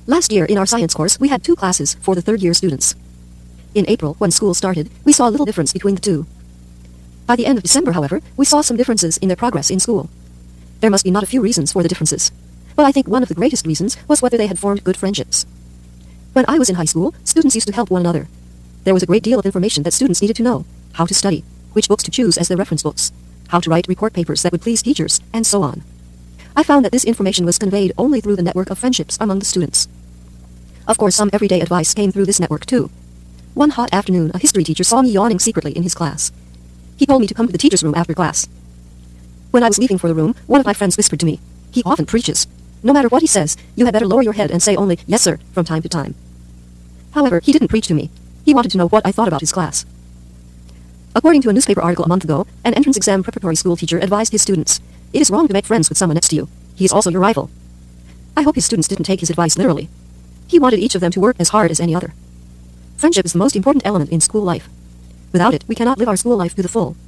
Last year in our science course, we had 2 classes for the third-year students. In April, when school started, we saw little difference between the two. By the end of December, however, we saw some differences in their progress in school. There must be not a few reasons for the differences. But I think one of the greatest reasons was whether they had formed good friendships. When I was in high school, students used to help one another. There was a great deal of information that students needed to know: how to study, which books to choose as their reference books, how to write report papers that would please teachers, and so on. I found that this information was conveyed only through the network of friendships among the students. Of course, some everyday advice came through this network too. One hot afternoon, a history teacher saw me yawning secretly in his class. He told me to come to the teacher's room after class. When I was leaving for the room, one of my friends whispered to me, "He often preaches. No matter what he says, you had better lower your head and say only, 'Yes, sir,' from time to time." However, he didn't preach to me. He wanted to know what I thought about his class. According to a newspaper article a month ago, an entrance exam preparatory school teacher advised his students, "It is wrong to make friends with someone next to you. He is also your rival." I hope his students didn't take his advice literally. He wanted each of them to work as hard as any other. Friendship is the most important element in school life. Without it, we cannot live our school life to the full.